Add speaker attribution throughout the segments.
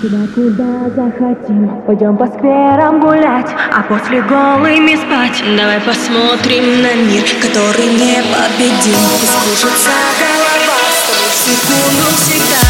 Speaker 1: Сюда, куда захотим, пойдем по скверам гулять, а после голыми спать.
Speaker 2: Давай посмотрим на мир, который непобедим. Пусть кружится голова, с тобой в секунду всегда.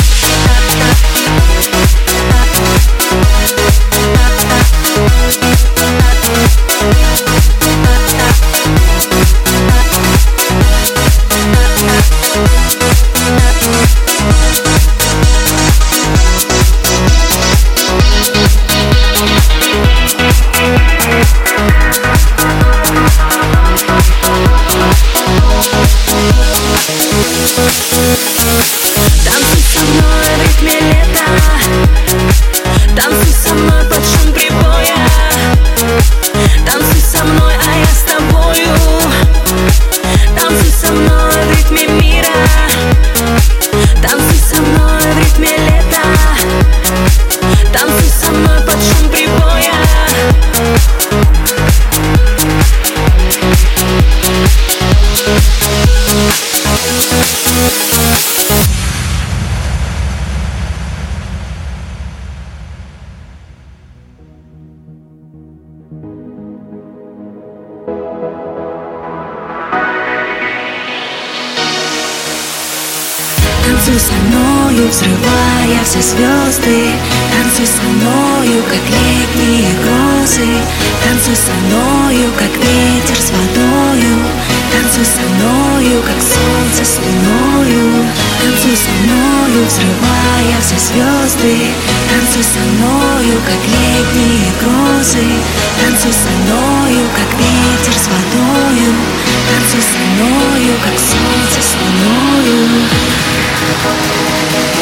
Speaker 2: Танцуй со мной в ритме лета, танцуй со мной под шум прибоя. Танцуй со мной, а я с тобою. Танцуй со мной в ритме мира. Танцуй со мной в ритме лета. Танцуй со мной под шум прибоя. Танцуй со мною, взрывая все звезды. Танцуй со мною, как летние грозы. Танцуй со мною, как ветер с водою. Танцуй со мною, как солнце с луною. Танцуй со мною, взрывая все звезды. Танцуй со мною, как летние грозы. Танцуй со мною, как ветер с водою. Танцуй со мною, как солнце с луною.